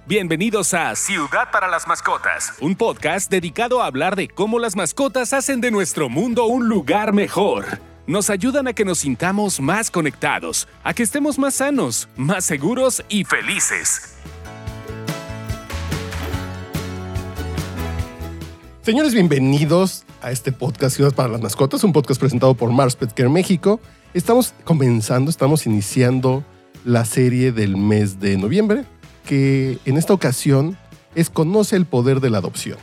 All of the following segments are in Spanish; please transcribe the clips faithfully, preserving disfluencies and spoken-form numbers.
Bienvenidos a Ciudad para las Mascotas, un podcast dedicado a hablar de cómo las mascotas hacen de nuestro mundo un lugar mejor. Nos ayudan a que nos sintamos más conectados, a que estemos más sanos, más seguros y felices. Señores, bienvenidos a este podcast Ciudad para las Mascotas, un podcast presentado por Mars Pet Care México. Estamos comenzando, estamos iniciando la serie del mes de noviembre, que en esta ocasión es Conoce el poder de la adopción.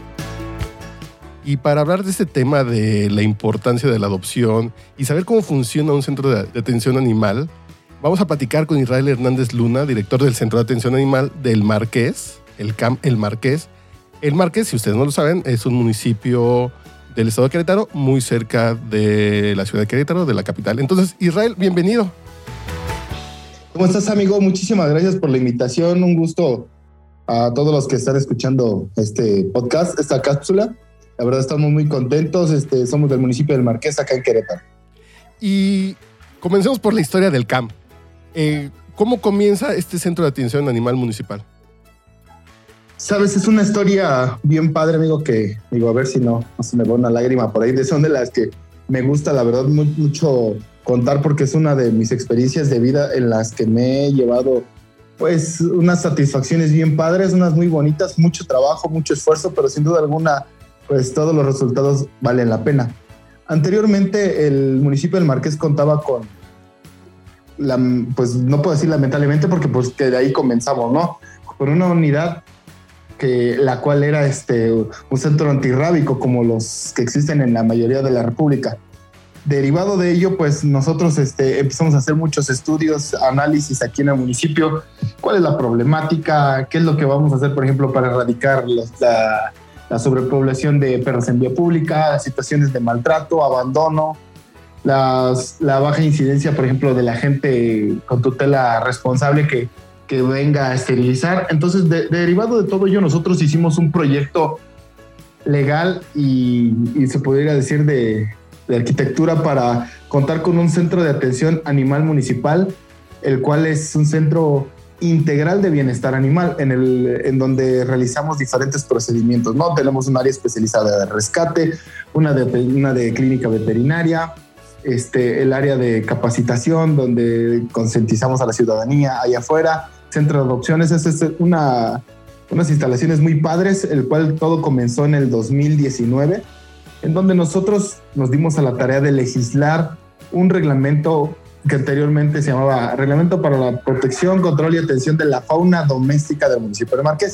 Y para hablar de este tema de la importancia de la adopción y saber cómo funciona un centro de atención animal, vamos a platicar con Israel Hernández Luna, director del Centro de Atención Animal del Marqués, el C A M El Marqués. El Marqués, si ustedes no lo saben, es un municipio del estado de Querétaro, muy cerca de la ciudad de Querétaro, de la capital. Entonces, Israel, bienvenido. ¿Cómo estás, amigo? Muchísimas gracias por la invitación. Un gusto a todos los que están escuchando este podcast, esta cápsula. La verdad, estamos muy contentos. Este, somos del municipio del Marqués, acá en Querétaro. Y comencemos por la historia del C A M. Eh, ¿Cómo comienza este centro de atención animal municipal? Sabes, es una historia bien padre, amigo, que digo, a ver si no, no se me va una lágrima por ahí. De son de las que me gusta, la verdad, muy, mucho contar, porque es una de mis experiencias de vida en las que me he llevado pues unas satisfacciones bien padres, unas muy bonitas, mucho trabajo, mucho esfuerzo, pero sin duda alguna pues todos los resultados valen la pena. Anteriormente el municipio del Marqués contaba con la, pues no puedo decir lamentablemente porque pues que de ahí comenzamos, ¿no? Con una unidad que la cual era este un centro antirrábico como los que existen en la mayoría de la República. Derivado de ello, pues nosotros este, empezamos a hacer muchos estudios, análisis aquí en el municipio. ¿Cuál es la problemática? ¿Qué es lo que vamos a hacer, por ejemplo, para erradicar los, la, la sobrepoblación de perros en vía pública, situaciones de maltrato, abandono, las, la baja incidencia, por ejemplo, de la gente con tutela responsable que, que venga a esterilizar? Entonces, de, derivado de todo ello, nosotros hicimos un proyecto legal y, y se podría decir de... de arquitectura para contar con un centro de atención animal municipal, el cual es un centro integral de bienestar animal, en, el, en donde realizamos diferentes procedimientos, ¿no? Tenemos un área especializada de rescate, una de, una de clínica veterinaria, este, el área de capacitación, donde concientizamos a la ciudadanía allá afuera, centro de adopciones. Es, es una, unas instalaciones muy padres, el cual todo comenzó en el dos mil diecinueve, en donde nosotros nos dimos a la tarea de legislar un reglamento que anteriormente se llamaba Reglamento para la Protección, Control y Atención de la Fauna Doméstica del municipio de Marqués.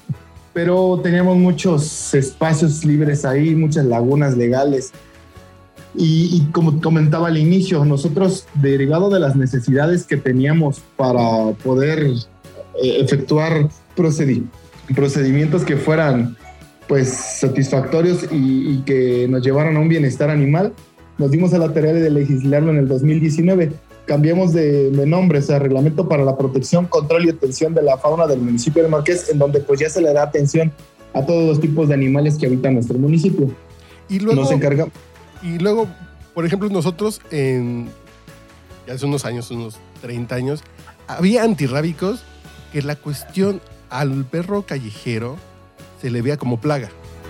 Pero teníamos muchos espacios libres ahí, muchas lagunas legales. Y, y como comentaba al inicio, nosotros, derivado de las necesidades que teníamos para poder eh, efectuar procedi- procedimientos que fueran pues satisfactorios y, y que nos llevaran a un bienestar animal, nos dimos a la tarea de legislarlo en el dos mil diecinueve. Cambiamos de, de nombre, o sea, Reglamento para la Protección, Control y Atención de la Fauna del municipio de Marqués, en donde pues ya se le da atención a todos los tipos de animales que habitan nuestro municipio. Y luego, nos encargamos. Y luego, por ejemplo, nosotros en hace unos años, unos treinta años, había antirrábicos que la cuestión al perro callejero se le vea como plaga.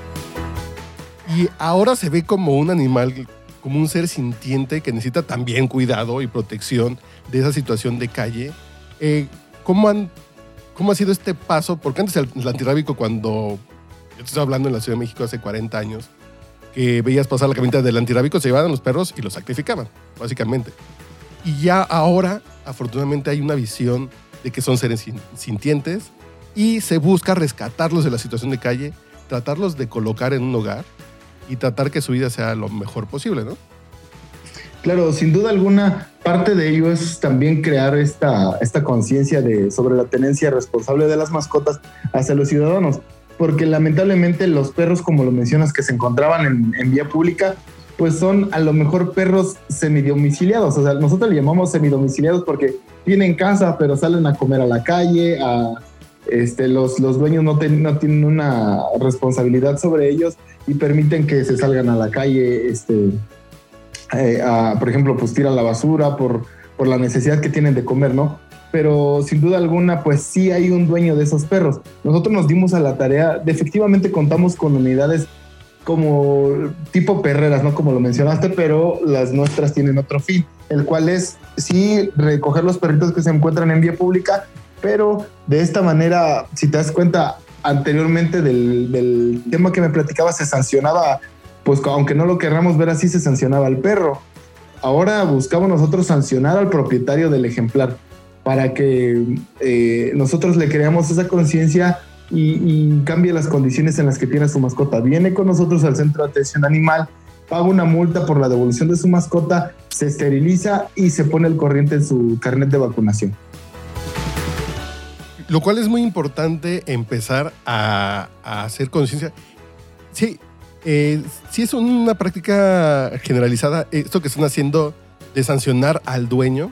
Y ahora se ve como un animal, como un ser sintiente que necesita también cuidado y protección de esa situación de calle. Eh, ¿cómo, han, ¿Cómo ha sido este paso? Porque antes el, el antirrábico, cuando yo te estoy hablando en la Ciudad de México hace cuarenta años, que veías pasar la camioneta del antirrábico, se llevaban los perros y los sacrificaban, básicamente. Y ya ahora, afortunadamente, hay una visión de que son seres sintientes y se busca rescatarlos de la situación de calle, tratarlos de colocar en un hogar y tratar que su vida sea lo mejor posible, ¿no? Claro, sin duda alguna, parte de ello es también crear esta, esta conciencia de, sobre la tenencia responsable de las mascotas hacia los ciudadanos, porque lamentablemente los perros, como lo mencionas, que se encontraban en, en vía pública, pues son a lo mejor perros semidomiciliados. O sea, nosotros le llamamos semidomiciliados porque tienen casa, pero salen a comer a la calle, a... Este, los, los dueños no, ten, no tienen una responsabilidad sobre ellos y permiten que se salgan a la calle, este, eh, a, por ejemplo, pues tiran la basura por, por la necesidad que tienen de comer, ¿no? pero sin duda alguna, pues sí hay un dueño de esos perros. Nosotros nos dimos a la tarea de efectivamente contamos con unidades como tipo perreras, ¿no? Como lo mencionaste, pero las nuestras tienen otro fin, el cual es sí recoger los perritos que se encuentran en vía pública, pero de esta manera, si te das cuenta, anteriormente del, del tema que me platicaba, se sancionaba, pues aunque no lo querramos ver así, se sancionaba al perro. Ahora buscamos nosotros sancionar al propietario del ejemplar para que eh, nosotros le creamos esa conciencia y, y cambie las condiciones en las que tiene su mascota. Viene con nosotros al centro de atención animal, paga una multa por la devolución de su mascota, se esteriliza y se pone al corriente en su carnet de vacunación. Lo cual es muy importante empezar a, a hacer conciencia. Sí, eh, sí es una práctica generalizada esto que están haciendo de sancionar al dueño.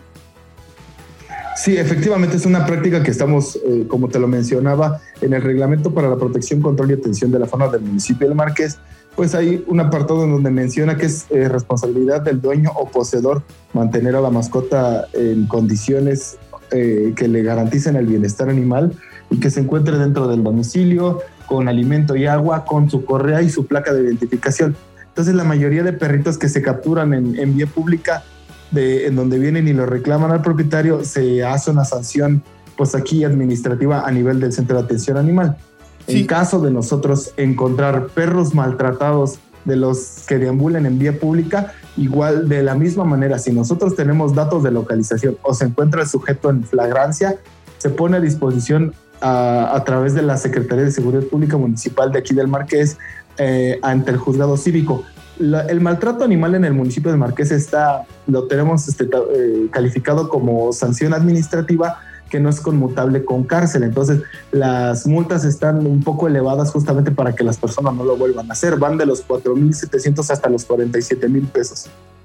Sí, efectivamente es una práctica que estamos, eh, como te lo mencionaba, en el Reglamento para la Protección, Control y Atención de la Fauna del municipio del Marqués, pues hay un apartado en donde menciona que es eh, responsabilidad del dueño o poseedor mantener a la mascota en condiciones eh, que le garanticen el bienestar animal y que se encuentre dentro del domicilio, con alimento y agua, con su correa y su placa de identificación. Entonces la mayoría de perritos que se capturan en, en vía pública, De, en donde vienen y lo reclaman al propietario, se hace una sanción pues aquí administrativa a nivel del centro de atención animal. Sí. En caso de nosotros encontrar perros maltratados de los que deambulan en vía pública, igual de la misma manera, si nosotros tenemos datos de localización o se encuentra el sujeto en flagrancia, se pone a disposición a, a través de la Secretaría de Seguridad Pública Municipal de aquí del Marqués eh, ante el juzgado cívico. La, el maltrato animal en el municipio de Marqués está, lo tenemos este, eh, calificado como sanción administrativa que no es conmutable con cárcel. Entonces, las multas están un poco elevadas justamente para que las personas no lo vuelvan a hacer. Van de los cuatro mil setecientos hasta los cuarenta y siete mil pesos.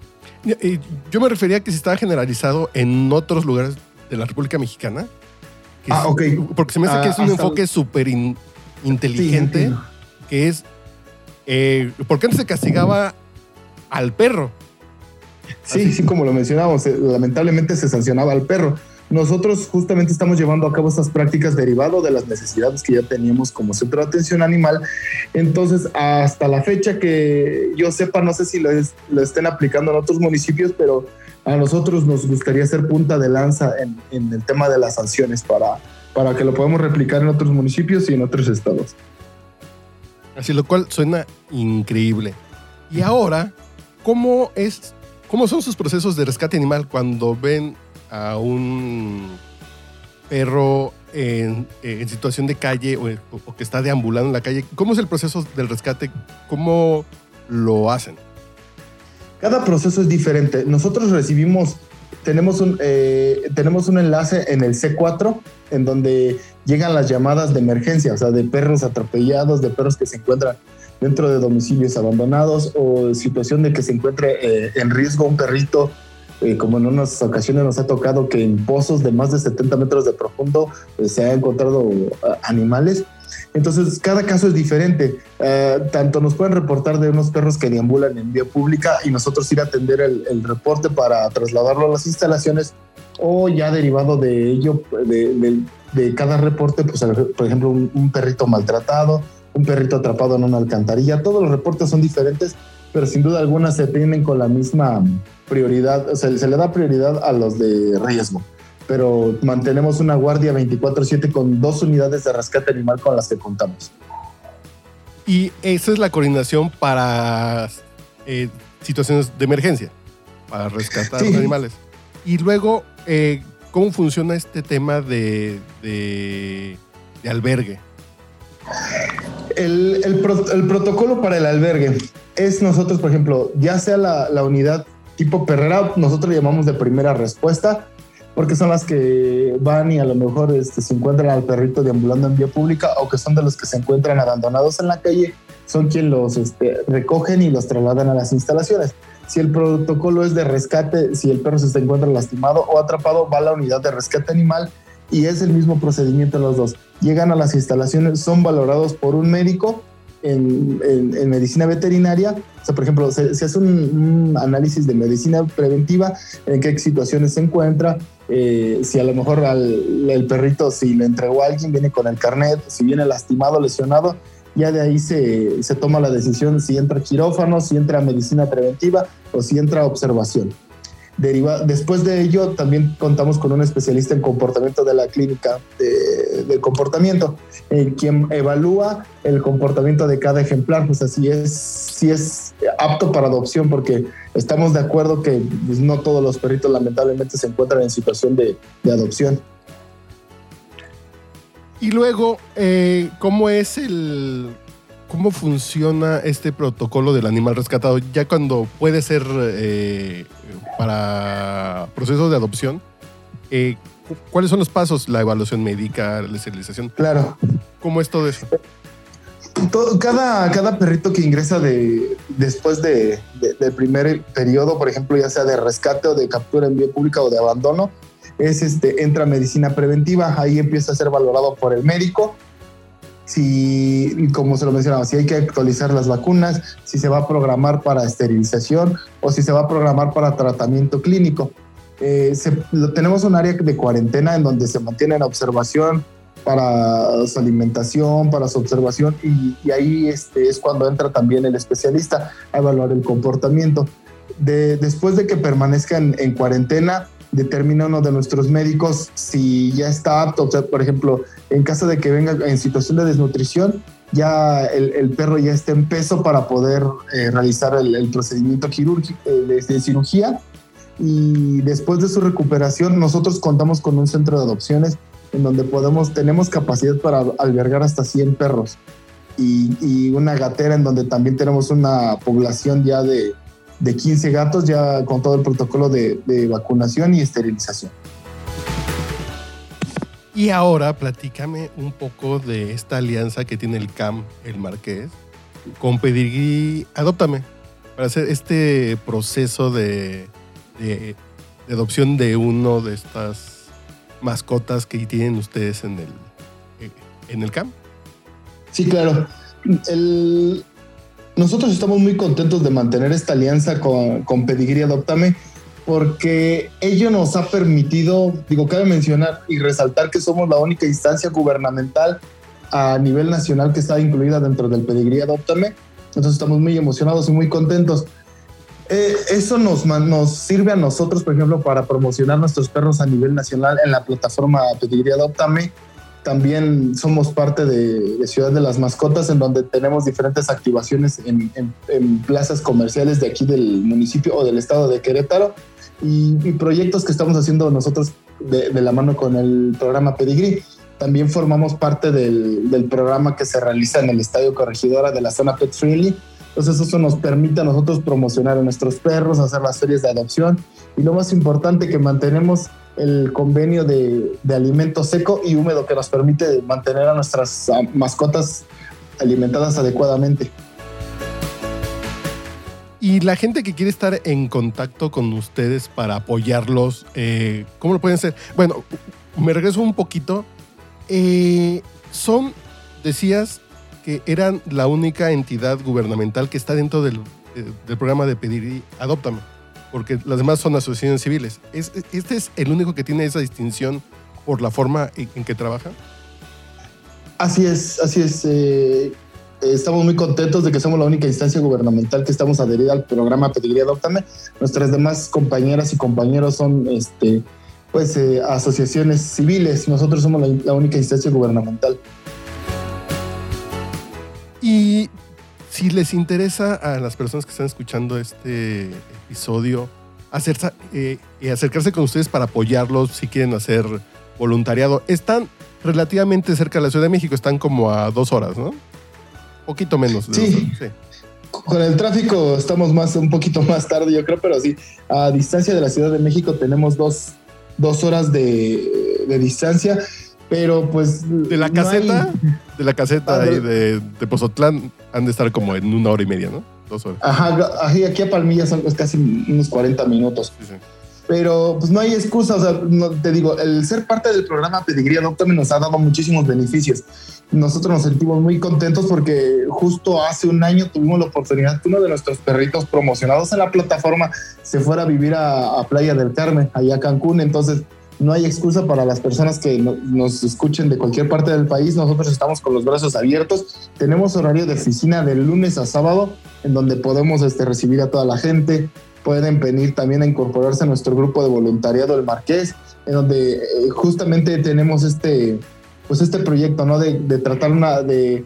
Yo me refería a que si estaba generalizado en otros lugares de la República Mexicana. Que ah, es, ok. Porque se me hace ah, que es un enfoque súper in, inteligente, sí, que es Eh, ¿por qué no se castigaba al perro? Sí, Así. sí, como lo mencionábamos, lamentablemente se sancionaba al perro. Nosotros justamente estamos llevando a cabo estas prácticas derivado de las necesidades que ya teníamos como centro de atención animal. Entonces, hasta la fecha que yo sepa, no sé si lo, es, lo estén aplicando en otros municipios, pero a nosotros nos gustaría ser punta de lanza en, en el tema de las sanciones para, para que lo podamos replicar en otros municipios y en otros estados. Así, lo cual suena increíble. Y ahora, ¿cómo es, cómo son sus procesos de rescate animal cuando ven a un perro en, en situación de calle o, o que está deambulando en la calle? ¿Cómo es el proceso del rescate? ¿Cómo lo hacen? Cada proceso es diferente. Nosotros recibimos, tenemos un, eh, tenemos un enlace en el C cuatro en donde llegan las llamadas de emergencia, o sea, de perros atropellados, de perros que se encuentran dentro de domicilios abandonados o situación de que se encuentre eh, en riesgo un perrito, eh, como en unas ocasiones nos ha tocado que en pozos de más de setenta metros de profundo eh, se han encontrado uh, animales. Entonces, cada caso es diferente. Uh, tanto nos pueden reportar de unos perros que deambulan en vía pública y nosotros ir a atender el, el reporte para trasladarlo a las instalaciones, o ya derivado de ello, de, de, de cada reporte, pues, por ejemplo, un, un perrito maltratado, un perrito atrapado en una alcantarilla. Todos los reportes son diferentes, pero sin duda alguna se tienen con la misma prioridad, o sea, se le da prioridad a los de riesgo. Pero mantenemos una guardia veinticuatro siete con dos unidades de rescate animal con las que contamos. Y esa es la coordinación para eh, situaciones de emergencia, para rescatar sí. animales. Y luego, eh, ¿cómo funciona este tema de, de, de albergue? El, el, pro, el protocolo para el albergue es nosotros, por ejemplo, ya sea la, la unidad tipo perrera, nosotros le llamamos de primera respuesta, porque son las que van y a lo mejor este, se encuentran al perrito deambulando en vía pública, o que son de los que se encuentran abandonados en la calle, son quienes los este, recogen y los trasladan a las instalaciones. Si el protocolo es de rescate, si el perro se encuentra lastimado o atrapado, va a la unidad de rescate animal y es el mismo procedimiento en los dos. Llegan a las instalaciones, son valorados por un médico en, en, en medicina veterinaria. O sea, por ejemplo, se, se hace un, un análisis de medicina preventiva, en qué situaciones se encuentra, eh, si a lo mejor al, el perrito, si le entregó a alguien, viene con el carnet, si viene lastimado, lesionado, ya de ahí se, se toma la decisión si entra quirófano, si entra medicina preventiva o si entra observación. Deriva, después de ello, también contamos con un especialista en comportamiento de la clínica de, de comportamiento, eh, quien evalúa el comportamiento de cada ejemplar, pues así es, si es apto para adopción, porque estamos de acuerdo que pues, no todos los perritos lamentablemente se encuentran en situación de, de adopción. Y luego, eh, ¿cómo es el... ¿Cómo funciona este protocolo del animal rescatado? Ya cuando puede ser eh, para procesos de adopción, eh, ¿cuáles son los pasos? La evaluación médica, la esterilización. Claro. ¿Cómo es todo eso? Todo, cada, cada perrito que ingresa de, después de, de, del primer periodo, por ejemplo, ya sea de rescate o de captura en vía pública o de abandono, es este, entra a medicina preventiva. Ahí empieza a ser valorado por el médico. Si, como se lo mencionaba, si hay que actualizar las vacunas, si se va a programar para esterilización o si se va a programar para tratamiento clínico. Eh, se, tenemos un área de cuarentena en donde se mantiene en observación para su alimentación, para su observación, y, y ahí este, es cuando entra también el especialista a evaluar el comportamiento. De, después de que permanezcan en cuarentena, determina uno de nuestros médicos si ya está apto. O sea, por ejemplo, en caso de que venga en situación de desnutrición, ya el, el perro ya está en peso para poder eh, realizar el, el procedimiento quirúrgico eh, de, de cirugía. Y después de su recuperación, nosotros contamos con un centro de adopciones en donde podemos, tenemos capacidad para albergar hasta cien perros y, y una gatera en donde también tenemos una población ya de de quince gatos, ya con todo el protocolo de, de vacunación y esterilización. Y ahora platícame un poco de esta alianza que tiene el C A M, el Marqués, con Pedigrí Adóptame, para hacer este proceso de, de, de adopción de uno de estas mascotas que tienen ustedes en el, en el C A M. Sí, claro. El... Nosotros estamos muy contentos de mantener esta alianza con, con Pedigrí Adóptame, porque ello nos ha permitido, digo, cabe mencionar y resaltar que somos la única instancia gubernamental a nivel nacional que está incluida dentro del Pedigrí Adóptame. Entonces estamos muy emocionados y muy contentos. Eh, eso nos, nos sirve a nosotros, por ejemplo, para promocionar nuestros perros a nivel nacional en la plataforma Pedigrí Adóptame. También somos parte de, de Ciudad de las Mascotas, en donde tenemos diferentes activaciones en, en, en plazas comerciales de aquí del municipio o del estado de Querétaro, y, y proyectos que estamos haciendo nosotros de, de la mano con el programa Pedigrí. También formamos parte del, del programa que se realiza en el Estadio Corregidora de la zona Pet Friendly. Entonces eso nos permite a nosotros promocionar a nuestros perros, hacer las ferias de adopción, y lo más importante, que mantenemos el convenio de, de alimento seco y húmedo que nos permite mantener a nuestras mascotas alimentadas adecuadamente. Y la gente que quiere estar en contacto con ustedes para apoyarlos, eh, ¿cómo lo pueden hacer? Bueno, me regreso un poquito. Eh, son, decías que eran la única entidad gubernamental que está dentro del, eh, del programa de Pedigrí Adóptame, porque las demás son asociaciones civiles. ¿Es, ¿Este es el único que tiene esa distinción por la forma en, en que trabaja? Así es, así es. Eh, estamos muy contentos de que somos la única instancia gubernamental que estamos adherida al programa Pedigrí Adóptame. Nuestras demás compañeras y compañeros son este, pues, eh, asociaciones civiles. Nosotros somos la, la única instancia gubernamental. Y si les interesa a las personas que están escuchando este episodio hacer, eh, acercarse con ustedes para apoyarlos, si quieren hacer voluntariado, están relativamente cerca de la Ciudad de México, están como a dos horas, ¿no? Poquito menos. De sí. sí. Con el tráfico estamos más, un poquito más tarde, yo creo, pero sí, a distancia de la Ciudad de México tenemos dos, dos horas de, de distancia, pero pues... De la caseta, no hay... de la caseta ahí de, de Pozotlán han de estar como en una hora y media, ¿no? Dos horas. Ajá, aquí a Palmilla son casi unos cuarenta minutos. Sí, sí. pero pues no hay excusa. O sea, no, te digo, el ser parte del programa Pedigrí Adóptame nos ha dado muchísimos beneficios. Nosotros nos sentimos muy contentos porque justo hace un año tuvimos la oportunidad que uno de nuestros perritos promocionados en la plataforma se fuera a vivir a, a Playa del Carmen, allá a Cancún. Entonces no hay excusa para las personas que no, nos escuchen de cualquier parte del país. Nosotros estamos con los brazos abiertos. Tenemos horario de oficina de lunes a sábado en donde podemos este, recibir a toda la gente. Pueden venir también a incorporarse a nuestro grupo de voluntariado El Marqués, en donde eh, justamente tenemos este, pues este proyecto, ¿no? De, de tratar una, de,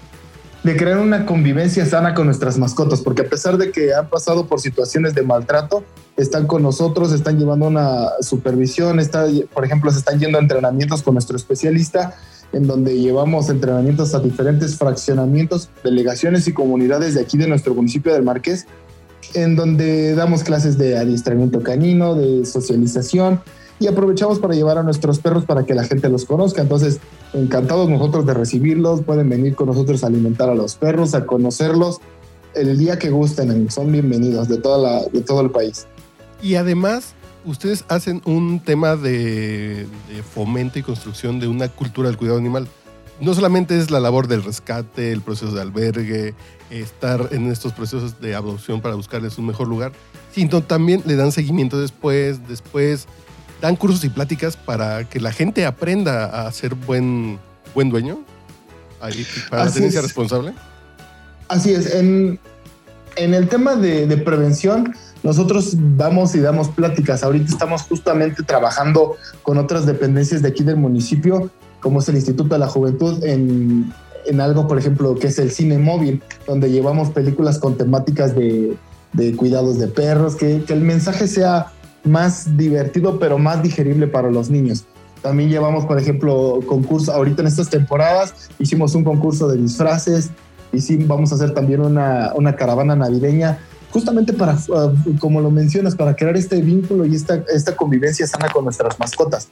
de crear una convivencia sana con nuestras mascotas, porque a pesar de que han pasado por situaciones de maltrato, están con nosotros, están llevando una supervisión, está, por ejemplo, se están yendo a entrenamientos con nuestro especialista, en donde llevamos entrenamientos a diferentes fraccionamientos, delegaciones y comunidades de aquí de nuestro municipio del Marqués, en donde damos clases de adiestramiento canino, de socialización, y aprovechamos para llevar a nuestros perros para que la gente los conozca. Entonces, encantados nosotros de recibirlos. Pueden venir con nosotros a alimentar a los perros, a conocerlos el día que gusten. Son bienvenidos de, toda la, de todo el país. Y además, ustedes hacen un tema de, de fomento y construcción de una cultura del cuidado animal. No solamente es la labor del rescate, el proceso de albergue, estar en estos procesos de adopción para buscarles un mejor lugar, sino también le dan seguimiento después, después dan cursos y pláticas para que la gente aprenda a ser buen, buen dueño, para la tenencia responsable. Así es. En, en el tema de, de prevención, nosotros vamos y damos pláticas. Ahorita estamos justamente trabajando con otras dependencias de aquí del municipio, como es el Instituto de la Juventud, en, en algo, por ejemplo, que es el cine móvil, donde llevamos películas con temáticas de, de cuidados de perros, que, que el mensaje sea más divertido, pero más digerible para los niños. También llevamos, por ejemplo, concursos. Ahorita en estas temporadas hicimos un concurso de disfraces, y sí, vamos a hacer también una, una caravana navideña, justamente para, uh, como lo mencionas, para crear este vínculo y esta, esta convivencia sana con nuestras mascotas.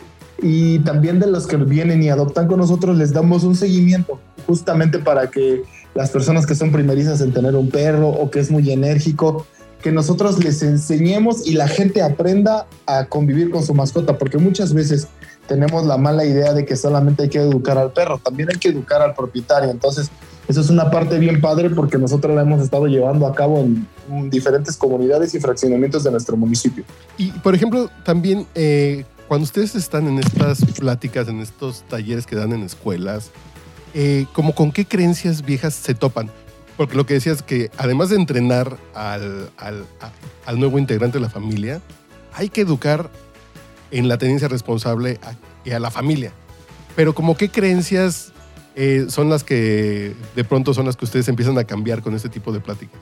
Y también de los que vienen y adoptan con nosotros les damos un seguimiento, justamente para que las personas que son primerizas en tener un perro o que es muy enérgico, que nosotros les enseñemos y la gente aprenda a convivir con su mascota, porque muchas veces tenemos la mala idea de que solamente hay que educar al perro, también hay que educar al propietario. Entonces eso es una parte bien padre, porque nosotros la hemos estado llevando a cabo en, en diferentes comunidades y fraccionamientos de nuestro municipio. Y por ejemplo también eh, cuando ustedes están en estas pláticas, en estos talleres que dan en escuelas, eh, ¿como con qué creencias viejas se topan? Porque lo que decías es que además de entrenar al, al, a, al nuevo integrante de la familia, hay que educar en la tenencia responsable a, y a la familia. Pero ¿como qué creencias eh, son las que de pronto son las que ustedes empiezan a cambiar con este tipo de pláticas?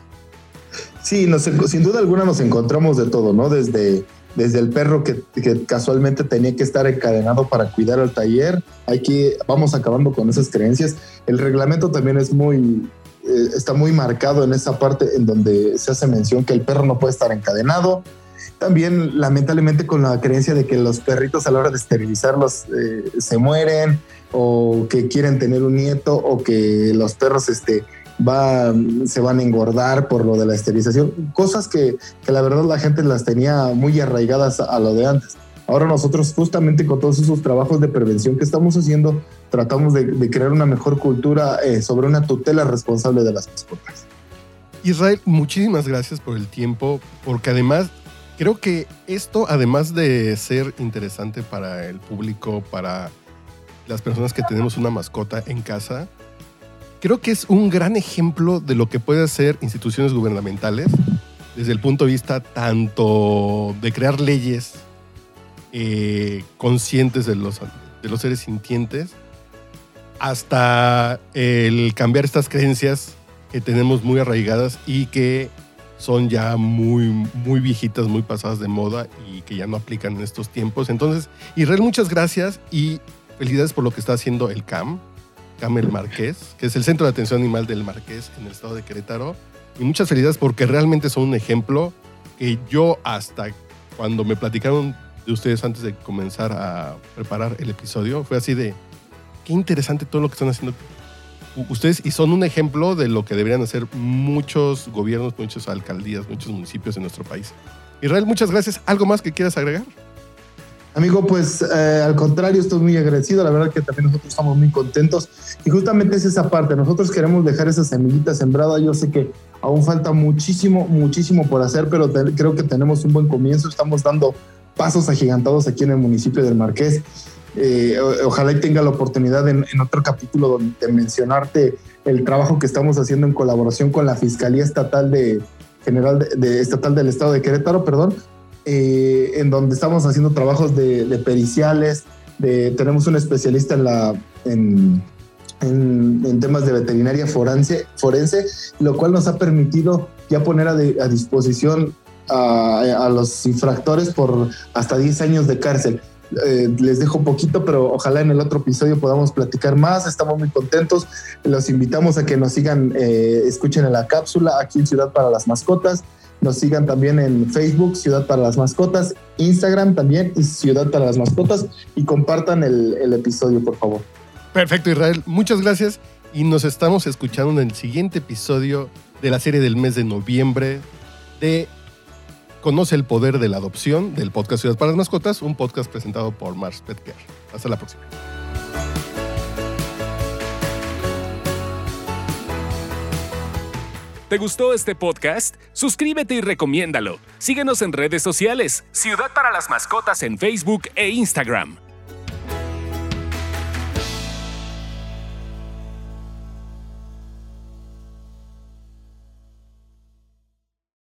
Sí, nos, sin duda alguna nos encontramos de todo, ¿no? Desde, desde el perro que, que casualmente tenía que estar encadenado para cuidar al taller, hay que, vamos acabando con esas creencias. El reglamento también es muy... está muy marcado en esa parte en donde se hace mención que el perro no puede estar encadenado. También, lamentablemente, con la creencia de que los perritos a la hora de esterilizarlos eh, se mueren, o que quieren tener un nieto, o que los perros este, va, se van a engordar por lo de la esterilización. Cosas que, que la verdad la gente las tenía muy arraigadas a, a lo de antes. Ahora nosotros, justamente con todos esos trabajos de prevención que estamos haciendo, tratamos de, de crear una mejor cultura eh, sobre una tutela responsable de las mascotas. Israel, muchísimas gracias por el tiempo, porque además creo que esto, además de ser interesante para el público, para las personas que tenemos una mascota en casa, creo que es un gran ejemplo de lo que puede hacer instituciones gubernamentales desde el punto de vista tanto de crear leyes eh, conscientes de los, de los seres sintientes, hasta el cambiar estas creencias que tenemos muy arraigadas y que son ya muy, muy viejitas, muy pasadas de moda y que ya no aplican en estos tiempos. Entonces, Israel, muchas gracias y felicidades por lo que está haciendo el C A M, C A M El Marqués, que es el Centro de Atención Animal del Marqués en el estado de Querétaro. Y muchas felicidades porque realmente son un ejemplo que yo, hasta cuando me platicaron de ustedes antes de comenzar a preparar el episodio, fue así de qué interesante todo lo que están haciendo ustedes, y son un ejemplo de lo que deberían hacer muchos gobiernos, muchas alcaldías, muchos municipios en nuestro país. Israel, muchas gracias. ¿Algo más que quieras agregar? Amigo, pues eh, al contrario, estoy muy agradecido. La verdad que también nosotros estamos muy contentos. Y justamente es esa parte. Nosotros queremos dejar esa semillita sembrada. Yo sé que aún falta muchísimo, muchísimo por hacer, pero te, creo que tenemos un buen comienzo. Estamos dando pasos agigantados aquí en el municipio del Marqués. Eh, ojalá y tenga la oportunidad en, en otro capítulo de mencionarte el trabajo que estamos haciendo en colaboración con la Fiscalía Estatal de General de, de Estatal del Estado de Querétaro, perdón. Eh, en donde estamos haciendo trabajos de, de periciales, de, tenemos un especialista en, la, en, en, en temas de veterinaria forense, forense, lo cual nos ha permitido ya poner a, de, a disposición a, a los infractores por hasta diez años de cárcel. Eh, les dejo poquito, pero ojalá en el otro episodio podamos platicar más. Estamos muy contentos. Los invitamos a que nos sigan, eh, escuchen en la cápsula aquí en Ciudad para las Mascotas. Nos sigan también en Facebook, Ciudad para las Mascotas, Instagram también, y Ciudad para las Mascotas, y compartan el, el episodio, por favor. Perfecto, Israel. Muchas gracias y nos estamos escuchando en el siguiente episodio de la serie del mes de noviembre de Conoce el Poder de la Adopción, del podcast Ciudad para las Mascotas, un podcast presentado por Mars Pet Care. Hasta la próxima. ¿Te gustó este podcast? Suscríbete y recomiéndalo. Síguenos en redes sociales. Ciudad para las Mascotas en Facebook e Instagram.